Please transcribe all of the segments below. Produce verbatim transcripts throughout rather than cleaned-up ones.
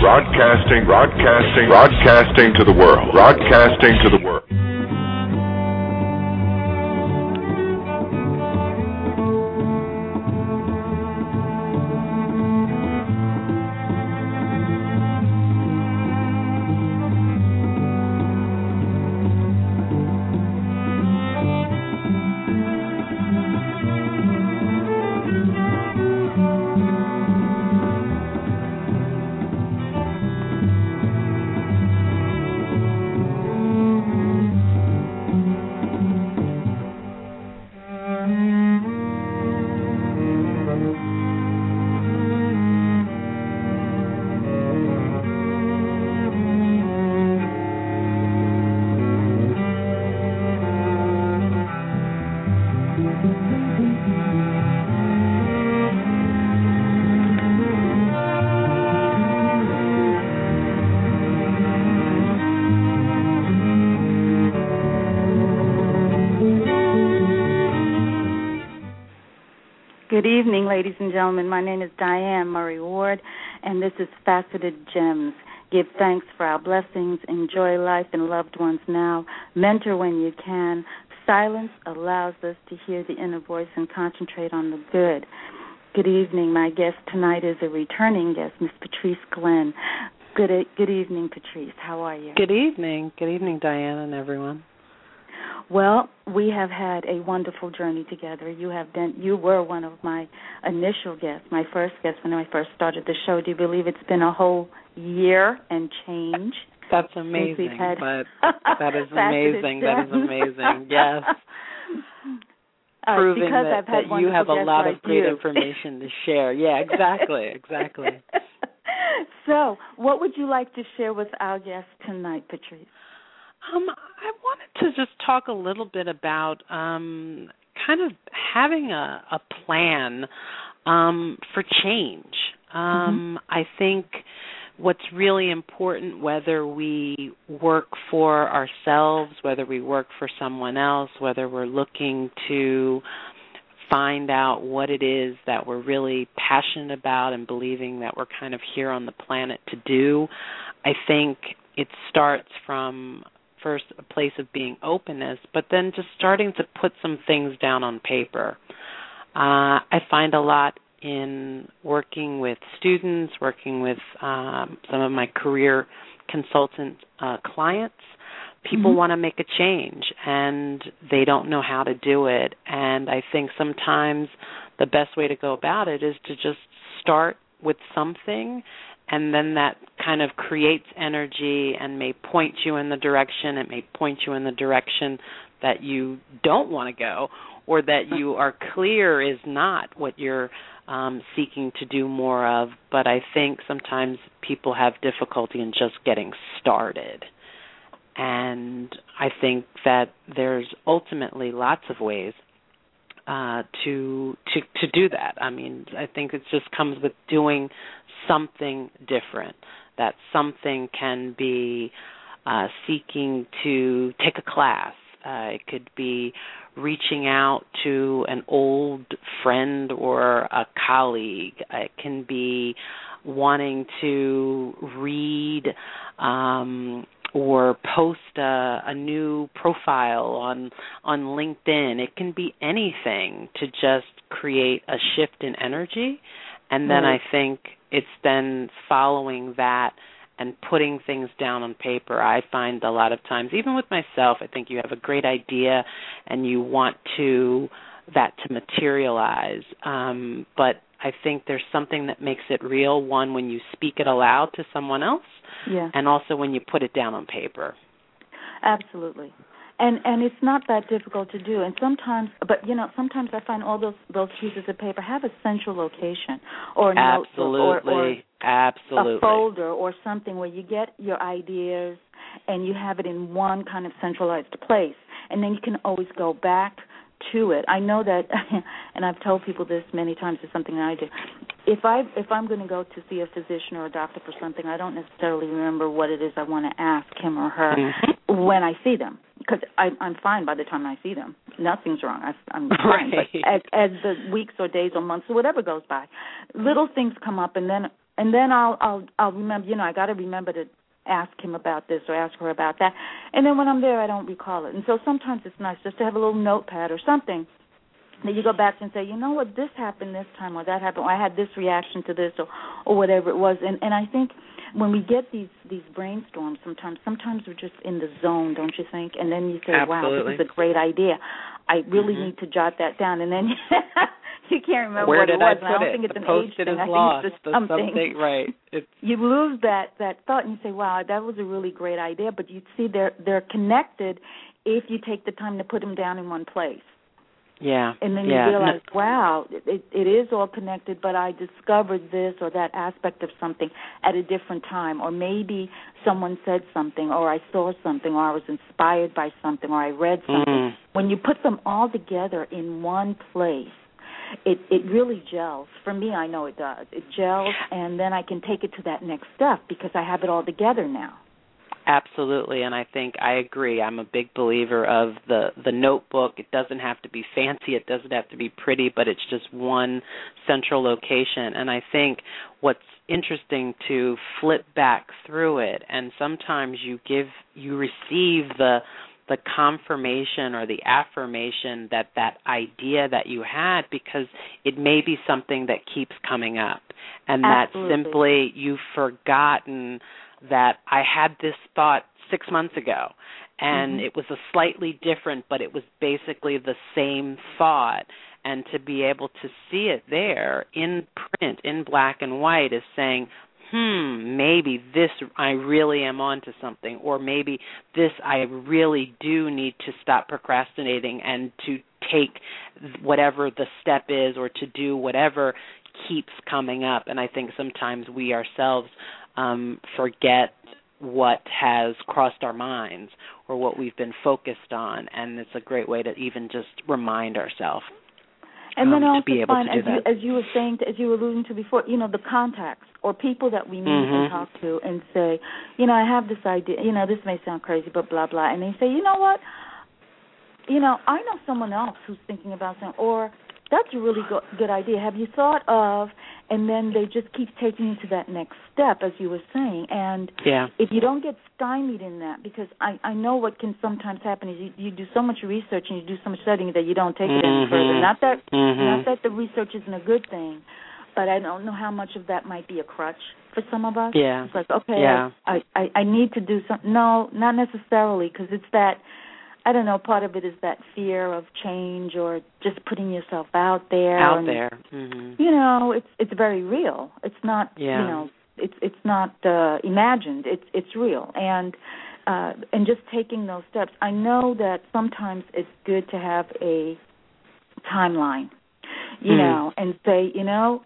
Broadcasting, broadcasting, broadcasting to the world. Broadcasting to the world. Good evening, ladies and gentlemen. My name is Diane Murray Ward, and this is Faceted Gems. Give thanks for our blessings, enjoy life and loved ones now, mentor when you can. Silence allows us to hear the inner voice and concentrate on the good. Good evening. My guest tonight is a returning guest, Miss Patrice Glenn. Good, good evening, Patrice. How are you? Good evening. Good evening, Diane and everyone. Well, we have had a wonderful journey together. You have been, you were one of my initial guests, my first guest when I first started the show. Do you believe it's been a whole year and change? That's amazing. Had but that is amazing. That is amazing. Yes. Uh, Proving because that, I've had that you have a lot like of great you. information to share. Yeah, exactly, exactly. So, what would you like to share with our guest tonight, Patrice? Um, I wanted to just talk a little bit about um, kind of having a, a plan um, for change. Um, mm-hmm. I think what's really important, whether we work for ourselves, whether we work for someone else, whether we're looking to find out what it is that we're really passionate about and believing that we're kind of here on the planet to do, I think it starts from first a place of being openness, but then just starting to put some things down on paper. Uh, I find a lot in working with students, working with um, some of my career consultant uh, clients. People mm-hmm. want to make a change, and they don't know how to do it. And I think sometimes the best way to go about it is to just start with something, and then that kind of creates energy and may point you in the direction. It may point you in the direction that you don't want to go, or that you are clear is not what you're um, seeking to do more of. But I think sometimes people have difficulty in just getting started. And I think that there's ultimately lots of ways uh, to to to do that. I mean, I think it just comes with doing something different. That something can be uh, seeking to take a class. Uh, it could be reaching out to an old friend or a colleague. It can be wanting to read um, or post a, a new profile on on LinkedIn. It can be anything to just create a shift in energy. And then right. I think it's then following that and putting things down on paper. I find a lot of times, even with myself, I think you have a great idea and you want to that to materialize. Um, but I think there's something that makes it real, one, when you speak it aloud to someone else, yeah. and also when you put it down on paper. Absolutely. And and it's not that difficult to do. And sometimes, but, you know, sometimes I find all those those pieces of paper have a central location or a Absolutely. notebook or, or Absolutely. a folder or something where you get your ideas and you have it in one kind of centralized place. And then you can always go back to it. I know that, and I've told people this many times, it's something that I do. If, I, if I'm going to go to see a physician or a doctor for something, I don't necessarily remember what it is I want to ask him or her mm-hmm. when I see them, because I'm fine by the time I see them. Nothing's wrong. I, I'm fine. Right. But as, as the weeks or days or months or whatever goes by, little things come up, and then and then I'll I'll I'll remember. You know, I got to remember to ask him about this or ask her about that. And then when I'm there, I don't recall it. And so sometimes it's nice just to have a little notepad or something that you go back and say, you know what, this happened this time or that happened, or I had this reaction to this or, or whatever it was. And, and I think when we get these, these brainstorms sometimes, sometimes we're just in the zone, don't you think? And then you say, Absolutely. wow, this is a great idea. I really mm-hmm. need to jot that down. And then you can't remember Where what did it was. I put and I don't it? think it's the an post-it age thing. is I lost. think it's The something. something, right. It's, you lose that, that thought and you say, wow, that was a really great idea. But you see they're, they're connected if you take the time to put them down in one place. Yeah. And then yeah. you realize, no. wow, it, it is all connected, but I discovered this or that aspect of something at a different time. Or maybe someone said something, or I saw something, or I was inspired by something, or I read something. Mm. When you put them all together in one place, it, it really gels. For me, I know it does. It gels, and then I can take it to that next step because I have it all together now. Absolutely, and I think I agree. I'm a big believer of the, the notebook. It doesn't have to be fancy. It doesn't have to be pretty, but it's just one central location. And I think what's interesting to flip back through it, and sometimes you give, you receive the the confirmation or the affirmation that that idea that you had because it may be something that keeps coming up. And Absolutely. That's simply you've forgotten that I had this thought six months ago, and mm-hmm. it was a slightly different, but it was basically the same thought. And to be able to see it there in print, in black and white, is saying, hmm, maybe this, I really am onto something, or maybe this, I really do need to stop procrastinating and to take whatever the step is or to do whatever keeps coming up. And I think sometimes we ourselves um, forget what has crossed our minds or what we've been focused on, and it's a great way to even just remind ourselves. And then um, also to be able find, to do as, that. you, as you were saying, as you were alluding to before, you know, the contacts or people that we meet mm-hmm. and talk to and say, you know, I have this idea, you know, this may sound crazy, but blah, blah. And they say, you know what, you know, I know someone else who's thinking about something, or that's a really go- good idea. Have you thought of, and then they just keep taking you to that next step, as you were saying. And yeah. if you don't get stymied in that, because I, I know what can sometimes happen is you, you do so much research and you do so much studying that you don't take it any mm-hmm. further. Not that mm-hmm. not that the research isn't a good thing, but I don't know how much of that might be a crutch for some of us. Yeah. It's like, okay, yeah. I, I, I need to do something. No, not necessarily, because it's that, I don't know, part of it is that fear of change or just putting yourself out there. Out and, there. Mm-hmm. You know, it's it's very real. It's not, yeah. you know, it's it's not uh, imagined. It's it's real. And uh, and just taking those steps. I know that sometimes it's good to have a timeline, you mm. know, and say, you know,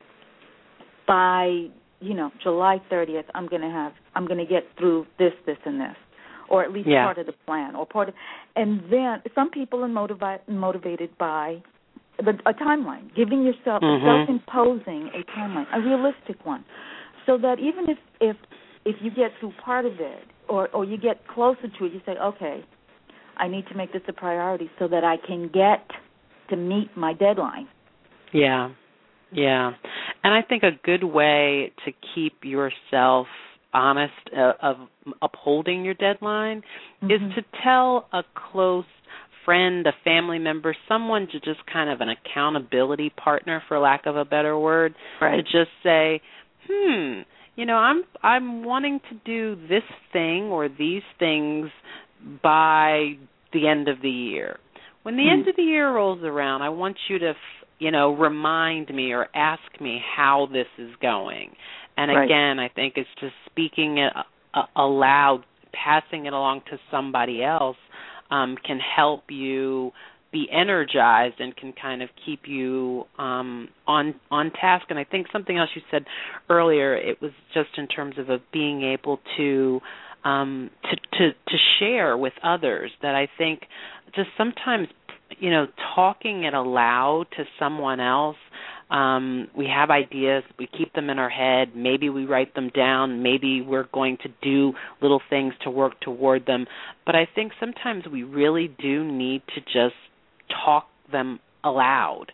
by, you know, July thirtieth, I'm going to have, I'm going to get through this, this, and this. Or at least yeah. part of the plan, or part of, and then some people are motivi- motivated by the, a timeline, giving yourself, mm-hmm. self-imposing a timeline, a realistic one, so that even if if if you get through part of it, or or you get closer to it, you say, okay, I need to make this a priority so that I can get to meet my deadline. Yeah, yeah, and I think a good way to keep yourself honest uh, of upholding your deadline mm-hmm. is to tell a close friend, a family member, someone to just kind of an accountability partner, for lack of a better word, right. to just say, hmm, you know, I'm I'm wanting to do this thing or these things by the end of the year. When the mm-hmm. end of the year rolls around, I want you to, you know, remind me or ask me how this is going. And right. again, I think it's just speaking it uh, aloud, passing it along to somebody else um, can help you be energized and can kind of keep you um, on on task. And I think something else you said earlier, it was just in terms of, of being able to, um, to to to share with others, that I think just sometimes, you know, talking it aloud to someone else. Um, we have ideas, we keep them in our head, maybe we write them down, maybe we're going to do little things to work toward them. But I think sometimes we really do need to just talk them aloud.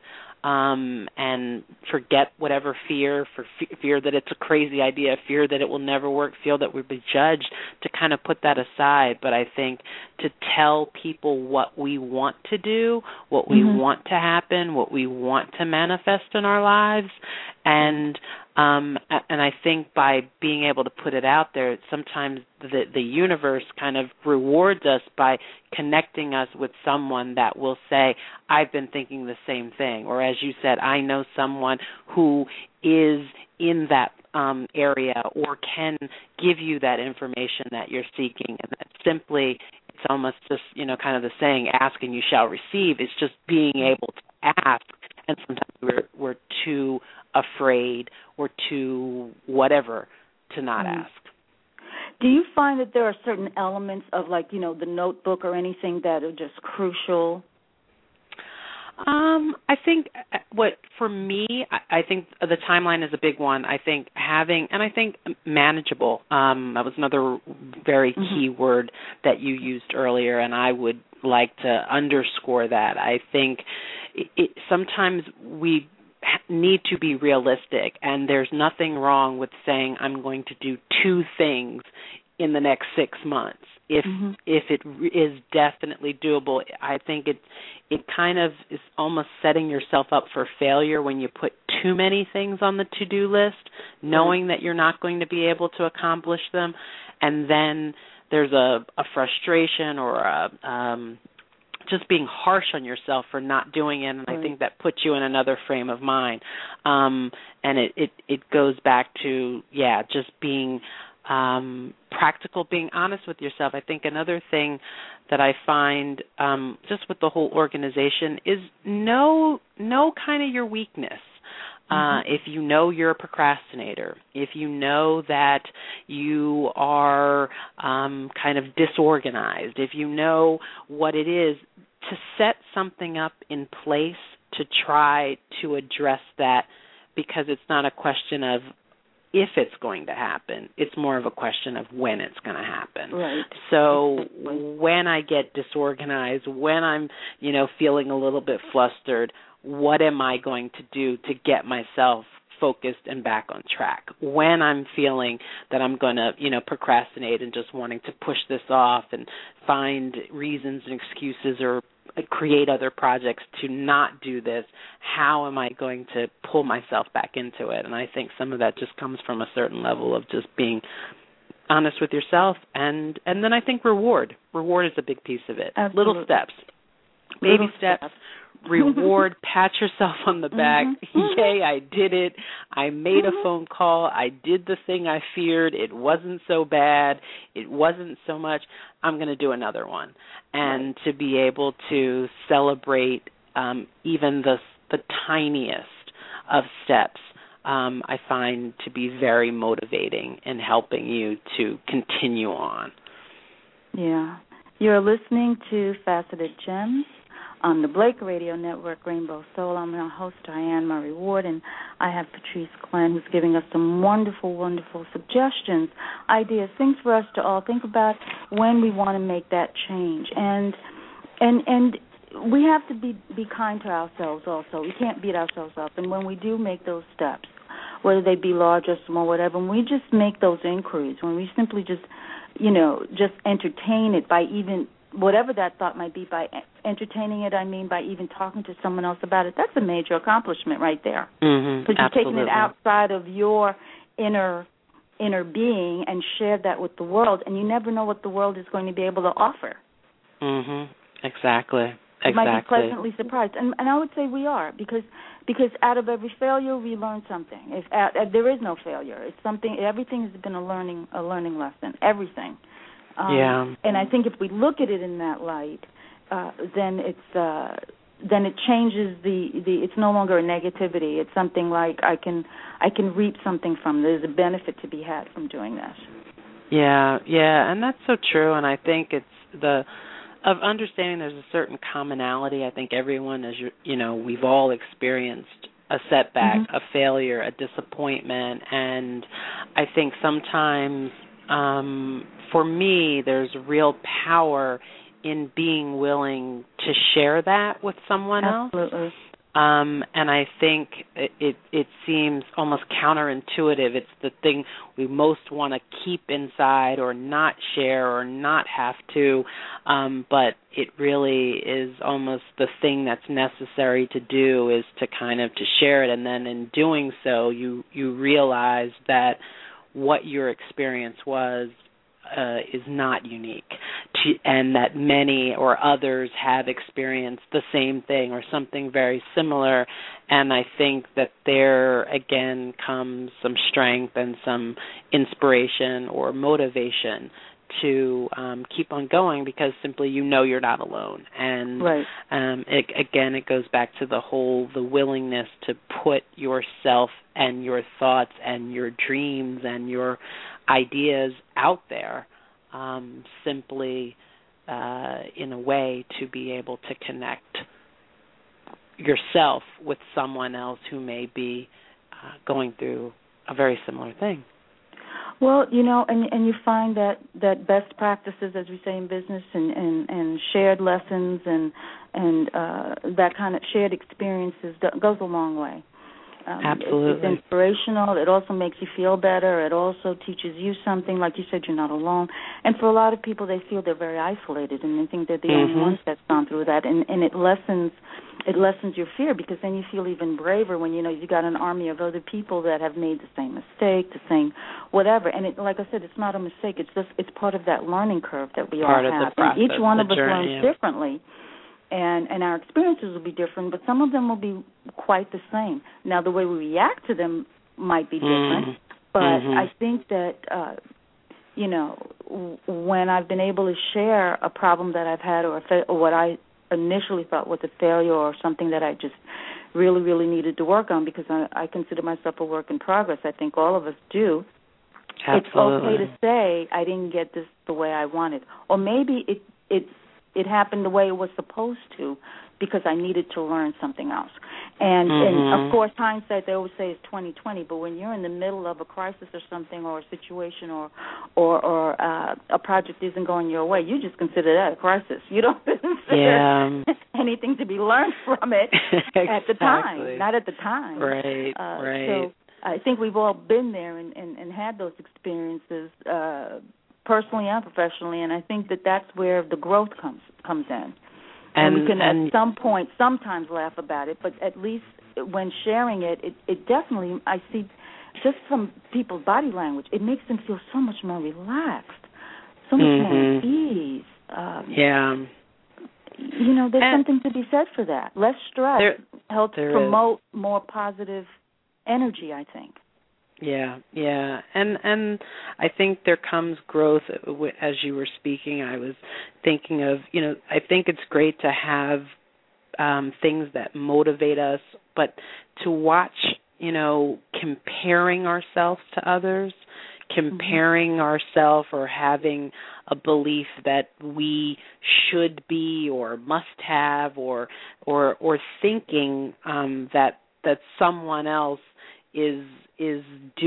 um, and forget whatever fear, for f- fear that it's a crazy idea, fear that it will never work, feel that we'll be judged, to kind of put that aside. But I think to tell people what we want to do, what we mm-hmm. want to happen, what we want to manifest in our lives, and um, and I think by being able to put it out there, sometimes the, the universe kind of rewards us by connecting us with someone that will say, I've been thinking the same thing. Or as you said, I know someone who is in that um, area or can give you that information that you're seeking. And that simply, it's almost just, you know, kind of the saying, ask and you shall receive. It's just being able to ask. And sometimes we're, we're too afraid or too whatever to not mm. ask. Do you find that there are certain elements of, like, you know, the notebook or anything that are just crucial? Um, I think what, for me, I think the timeline is a big one. I think having, and I think manageable, um, that was another very mm-hmm. key word that you used earlier, and I would like to underscore that. I think it, it, sometimes we need to be realistic, and there's nothing wrong with saying I'm going to do two things in the next six months. If mm-hmm. if it is definitely doable, I think it it kind of is almost setting yourself up for failure when you put too many things on the to-do list, knowing mm-hmm. that you're not going to be able to accomplish them, and then there's a, a frustration or a um, just being harsh on yourself for not doing it, and right. I think that puts you in another frame of mind. Um, and it, it, it goes back to, yeah, just being um, practical, being honest with yourself. I think another thing that I find um, just with the whole organization is know, know kind of your weakness. Uh, if you know you're a procrastinator, if you know that you are um, kind of disorganized, if you know what it is, to set something up in place to try to address that, because it's not a question of if it's going to happen. It's more of a question of when it's going to happen. Right. So when I get disorganized, when I'm, you know, feeling a little bit flustered, what am I going to do to get myself focused and back on track? When I'm feeling that I'm going to, you know, procrastinate and just wanting to push this off and find reasons and excuses or create other projects to not do this, how am I going to pull myself back into it? And I think some of that just comes from a certain level of just being honest with yourself, and, and then I think reward. Reward is a big piece of it. Absolutely. Little steps. Baby Little steps. steps. Reward, pat yourself on the back. Mm-hmm. Yay, I did it. I made a phone call. I did the thing I feared. It wasn't so bad. It wasn't so much. I'm going to do another one. And right. to be able to celebrate um, even the the tiniest of steps, um, I find to be very motivating in helping you to continue on. Yeah. You're listening to Faceted Gems on the Blake Radio Network, Rainbow Soul. I'm your host, Diane Murray Ward, and I have Patrice Glenn, who's giving us some wonderful, wonderful suggestions, ideas, things for us to all think about when we want to make that change. And and and we have to be, be kind to ourselves also. We can't beat ourselves up. And when we do make those steps, whether they be large or small, whatever, when we just make those inquiries, when we simply just, you know, just entertain it by even whatever that thought might be, by entertaining it, I mean by even talking to someone else about it, that's a major accomplishment right there. Mm-hmm, because you're taking it outside of your inner inner being and share that with the world, and you never know what the world is going to be able to offer. Mm-hmm. Exactly. You exactly. might be pleasantly surprised, and, and I would say we are, because because out of every failure we learn something. If, uh, if there is no failure, it's something. Everything has been a learning a learning lesson. Everything. Um, yeah. And I think if we look at it in that light, uh, then it's uh, then it changes the, the. It's no longer a negativity. It's something like I can I can reap something from. There's a benefit to be had from doing this. Yeah, yeah, and that's so true. And I think it's the of understanding there's a certain commonality. I think everyone, as you you know, we've all experienced a setback, mm-hmm. a failure, a disappointment, and I think sometimes. Um, for me, there's real power in being willing to share that with someone Absolutely. else. Um, and I think it, it, it seems almost counterintuitive. It's the thing we most want to keep inside or not share or not have to, um, but it really is almost the thing that's necessary to do is to kind of to share it. And then in doing so, you, you realize that what your experience was Uh, is not unique, to, and that many or others have experienced the same thing or something very similar. And I think that there, again, comes some strength and some inspiration or motivation to um, keep on going because simply you know you're not alone. And right. um, it, again, it goes back to the whole, the willingness to put yourself and your thoughts and your dreams and your ideas out there um, simply uh, in a way to be able to connect yourself with someone else who may be uh, going through a very similar thing. Well, you know, and and you find that, that best practices, as we say in business, and, and, and shared lessons and and uh, that kind of shared experiences goes a long way. Um, Absolutely. It's inspirational. It also makes you feel better. It also teaches you something. Like you said, you're not alone. And for a lot of people, they feel they're very isolated, and they think they're the mm-hmm. only ones that's gone through that. And, and it lessens it lessens your fear because then you feel even braver when you know you got an army of other people that have made the same mistake, the same whatever. And it, like I said, it's not a mistake. It's just it's part of that learning curve that we part all of have. The process, and each one of us journey, learns yeah. differently. And and our experiences will be different, but some of them will be quite the same. Now, the way we react to them might be different, mm-hmm. but mm-hmm. I think that, uh, you know, w- when I've been able to share a problem that I've had or, a fa- or what I initially thought was a failure or something that I just really, really needed to work on because I, I consider myself a work in progress. I think all of us do. Absolutely. It's okay to say I didn't get this the way I wanted, or maybe it it's it happened the way it was supposed to because I needed to learn something else. And, mm-hmm. and of course, hindsight, they always say, is twenty twenty, but when you're in the middle of a crisis or something or a situation or or, or uh, a project isn't going your way, you just consider that a crisis. You don't consider yeah. anything to be learned from it exactly. at the time, not at the time. Right, uh, right. So I think we've all been there and, and, and had those experiences uh personally and professionally, and I think that that's where the growth comes comes in. And, and we can and, at some point sometimes laugh about it, but at least when sharing it, it, it definitely, I see, just from people's body language, it makes them feel so much more relaxed, so much mm-hmm. more at ease. Um, yeah. You know, there's and something to be said for that. Less stress there, helps there promote is. more positive energy, I think. Yeah, yeah, and and I think there comes growth. As you were speaking, I was thinking of, you know, I think it's great to have um, things that motivate us, but to watch, you know, comparing ourselves to others, comparing mm-hmm. ourselves or having a belief that we should be or must have or or or thinking um, that that someone else is is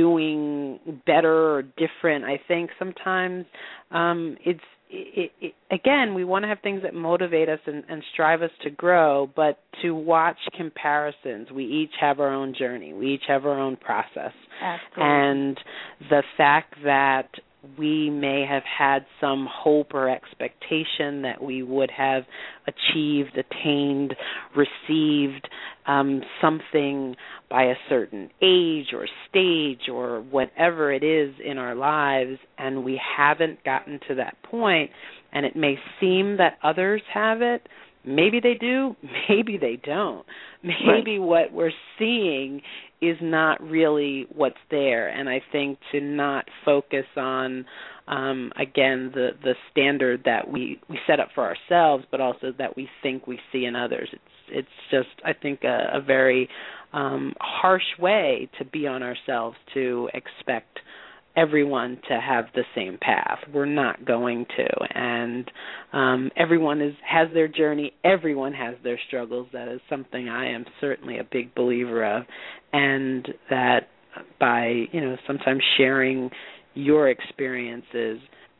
doing better or different. I think sometimes um, it's, it, it, again, we want to have things that motivate us and, and strive us to grow, but to watch comparisons, we each have our own journey. We each have our own process. Absolutely. And the fact that we may have had some hope or expectation that we would have achieved, attained, received um, something by a certain age or stage or whatever it is in our lives, and we haven't gotten to that point, and it may seem that others have it. Maybe they do, maybe they don't. Maybe right. what we're seeing is not really what's there, and I think to not focus on, um, again, the, the standard that we, we set up for ourselves, but also that we think we see in others. It's it's just, I think, a, a very um, harsh way to be on ourselves to expect everyone to have the same path. We're not going to, and um, everyone is has their journey. Everyone has their struggles. That is something I am certainly a big believer of, and that by, you know, sometimes sharing your experiences,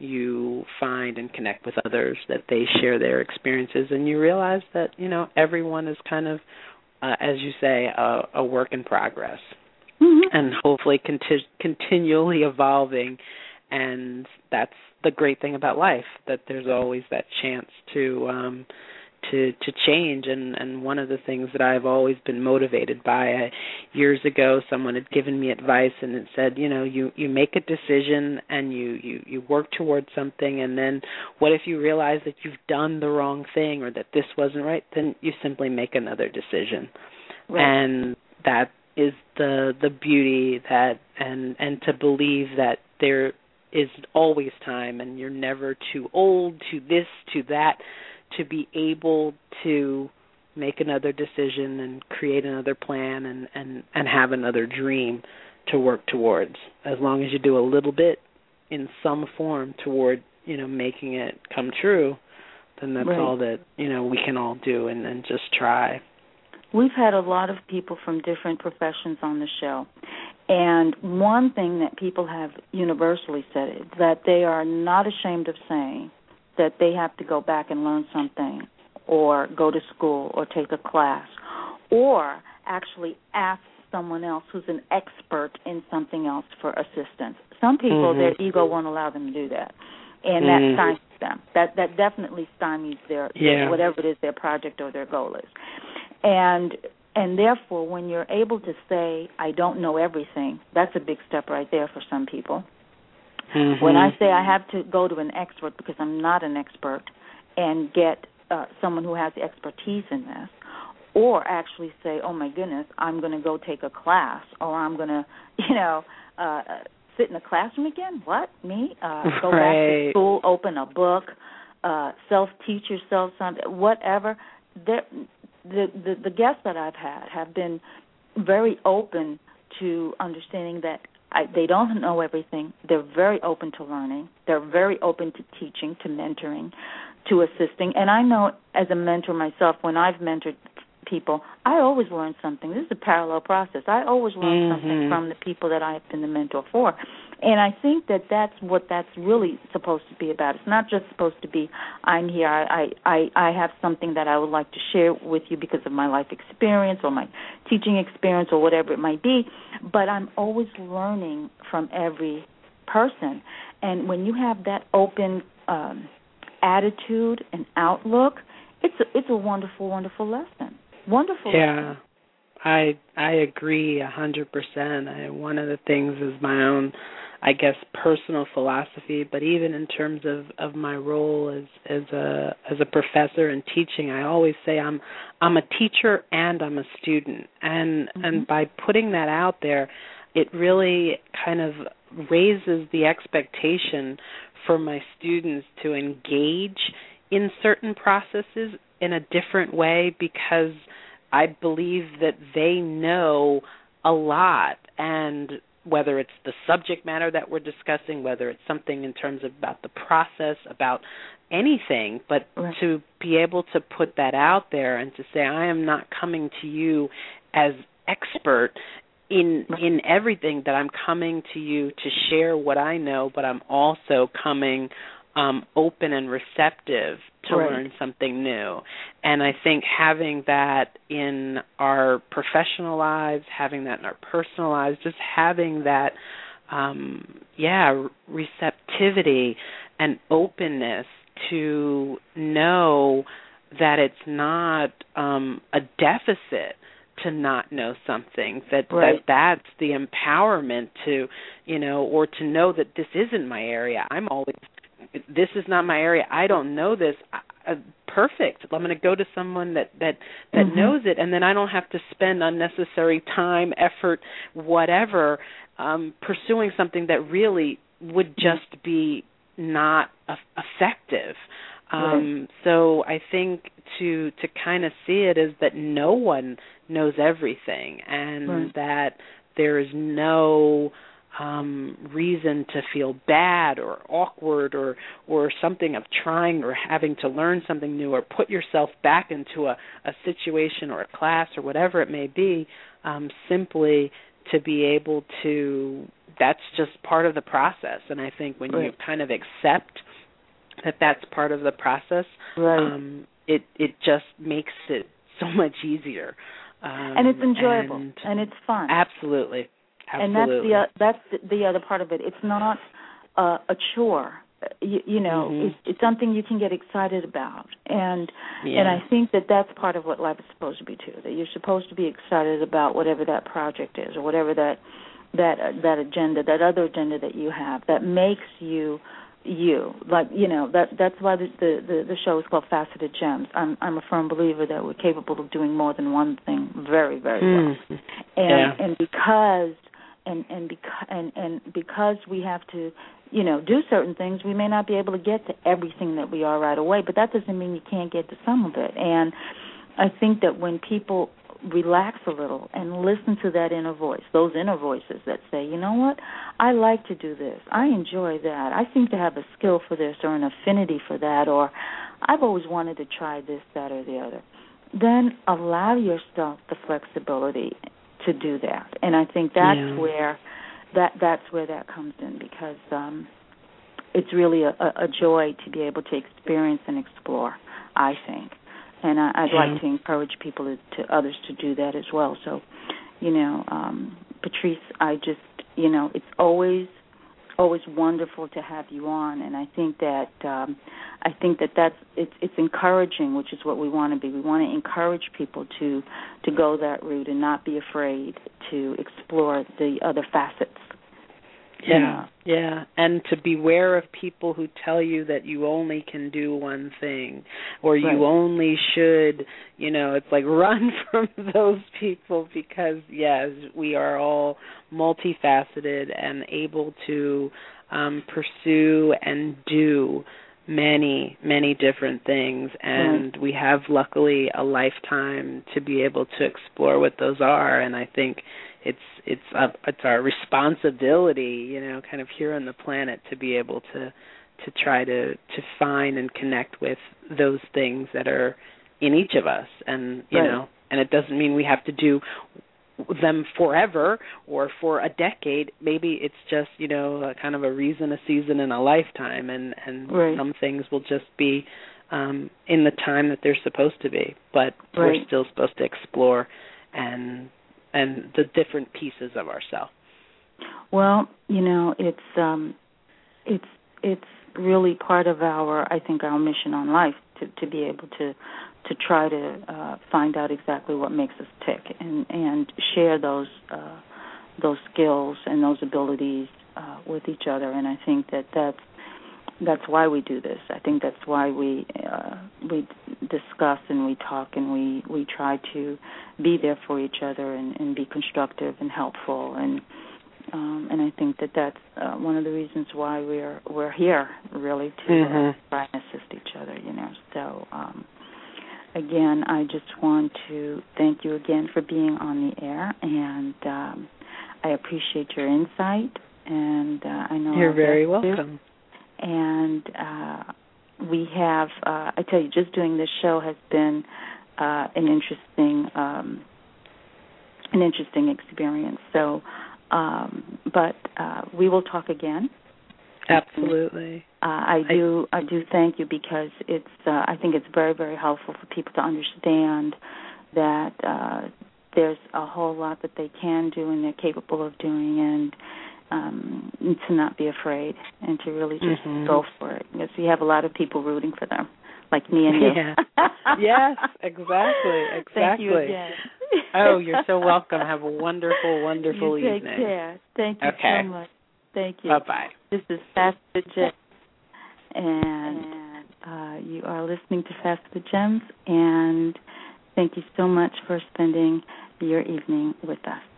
you find and connect with others that they share their experiences, and you realize that, you know, everyone is kind of uh, as you say, a, a work in progress, mm-hmm. and hopefully conti- continually evolving. And that's the great thing about life, that there's always that chance to um, to to change. And, and one of the things that I've always been motivated by, uh, years ago, someone had given me advice, and it said, you know, you, you make a decision and you, you, you work towards something, and then what if you realize that you've done the wrong thing or that this wasn't right? Then you simply make another decision. Right. And that is the the beauty, that and and to believe that there is always time, and you're never too old, to this, to that, to be able to make another decision and create another plan and, and, and have another dream to work towards. As long as you do a little bit in some form toward, you know, making it come true, then that's right. all that, you know, we can all do, and, and just try. We've had a lot of people from different professions on the show. And one thing that people have universally said is that they are not ashamed of saying that they have to go back and learn something, or go to school, or take a class, or actually ask someone else who's an expert in something else for assistance. Some people, mm-hmm. their ego won't allow them to do that, and mm. that stymies them. That that definitely stymies their, yeah. their whatever it is their project or their goal is. And and therefore, when you're able to say, I don't know everything, that's a big step right there for some people. Mm-hmm. When I say I have to go to an expert because I'm not an expert, and get uh, someone who has the expertise in this, or actually say, oh, my goodness, I'm going to go take a class, or I'm going to, you know, uh, sit in a classroom again? What, me? Uh, go right. back to school, open a book, uh, self-teach yourself something, whatever. There, the, the, the guests that I've had have been very open to understanding that I, they don't know everything. They're very open to learning. They're very open to teaching, to mentoring, to assisting. And I know as a mentor myself, when I've mentored people, I always learn something. This is a parallel process. I always learn mm-hmm. something from the people that I have been the mentor for. And I think that that's what that's really supposed to be about. It's not just supposed to be, I'm here, I, I, I have something that I would like to share with you because of my life experience or my teaching experience or whatever it might be, but I'm always learning from every person. And when you have that open um, attitude and outlook, it's a, it's a wonderful, wonderful lesson. Wonderful yeah. lesson. I I agree a hundred percent. One of the things is my own, I guess, personal philosophy, but even in terms of, of my role as as a as a professor and teaching, I always say I'm I'm a teacher and I'm a student, and mm-hmm. and by putting that out there, it really kind of raises the expectation for my students to engage in certain processes in a different way, because I believe that they know a lot, and whether it's the subject matter that we're discussing, whether it's something in terms of about the process, about anything, but right. to be able to put that out there and to say, I am not coming to you as expert in right. in everything, that I'm coming to you to share what I know, but I'm also coming um, open and receptive to right. learn something new. And I think having that in our professional lives, having that in our personal lives, just having that, um, yeah, receptivity and openness to know that it's not um, a deficit to not know something, that, right. that that's the empowerment to, you know, or to know that this isn't my area. I'm always, this is not my area. I don't know this. I, perfect. I'm going to go to someone that, that, that mm-hmm. knows it, and then I don't have to spend unnecessary time, effort, whatever, um, pursuing something that really would just be not a- effective. Um, right. So I think to to kind of see it as that no one knows everything, and right. that there is no um, reason to feel bad or awkward or or something of trying or having to learn something new or put yourself back into a, a situation or a class or whatever it may be, um, simply to be able to, that's just part of the process. And I think when right. you kind of accept that that's part of the process, right. um, it it just makes it so much easier. Um, and it's enjoyable, and, and it's fun. Absolutely. Absolutely. And that's the, uh, that's the, the other part of it. It's not uh, a chore. You, you know, mm-hmm. it's, it's something you can get excited about. And yeah. and I think that that's part of what life is supposed to be, too, that you're supposed to be excited about whatever that project is or whatever that that uh, that agenda, that other agenda that you have that makes you you. Like, you know, that that's why the, the, the show is called Faceted Gems. I'm I'm a firm believer that we're capable of doing more than one thing very, very well. Mm. And yeah. and because and and because and, and because we have to, you know, do certain things, we may not be able to get to everything that we are right away, but that doesn't mean you can't get to some of it. And I think that when people relax a little and listen to that inner voice, those inner voices that say, you know what, I like to do this, I enjoy that, I seem to have a skill for this or an affinity for that, or I've always wanted to try this, that, or the other, then allow yourself the flexibility to do that. And I think that's yeah. where that that's where that comes in, because um, it's really a, a joy to be able to experience and explore, I think. And I, I'd yeah. like to encourage people to, to others to do that as well. So, you know, um, Patrice, I just, you know, it's always always wonderful to have you on, and I think that um, I think that that's it's it's encouraging, which is what we want to be. We want to encourage people to to go that route and not be afraid to explore the other facets. Yeah, you know. yeah, and to beware of people who tell you that you only can do one thing, or you Right. only should, you know, it's like run from those people, because, yes, we are all multifaceted and able to um, pursue and do many, many different things, and Right. we have, luckily, a lifetime to be able to explore what those are, and I think it's it's uh, it's our responsibility, you know, kind of here on the planet, to be able to to try to, to find and connect with those things that are in each of us, and you Right. know, and it doesn't mean we have to do them forever or for a decade. Maybe it's just, you know, a kind of a reason, a season, and a lifetime, and and Right. some things will just be um, in the time that they're supposed to be, but Right. we're still supposed to explore and and the different pieces of ourselves. Well, you know, it's um, it's it's really part of our, I think, our mission on life to, to be able to to try to uh, find out exactly what makes us tick and and share those uh, those skills and those abilities uh, with each other. And I think that that's that's why we do this. I think that's why we uh, we discuss and we talk and we, we try to be there for each other and, and be constructive and helpful. And um, and I think that that's uh, one of the reasons why we're we're here, really, to mm-hmm. uh, try and assist each other. You know. So um, again, I just want to thank you again for being on the air, and um, I appreciate your insight. And uh, I know you're I'll very get welcome. to. And uh, we have, uh, I tell you, just doing this show has been uh, an interesting, um, an interesting experience. So, um, but uh, we will talk again. Absolutely. Uh, I do, I do thank you, because it's, uh, I think it's very, very helpful for people to understand that uh, there's a whole lot that they can do and they're capable of doing, and Um, to not be afraid and to really just mm-hmm. go for it, because we have a lot of people rooting for them, like me and you. Yeah. Yes, exactly, exactly. Thank you again. Oh, you're so welcome. Have a wonderful, wonderful you take evening. care. Thank you okay. so much. Thank you. Bye-bye. This is Faceted Gems, and uh, you are listening to Faceted Gems, and thank you so much for spending your evening with us.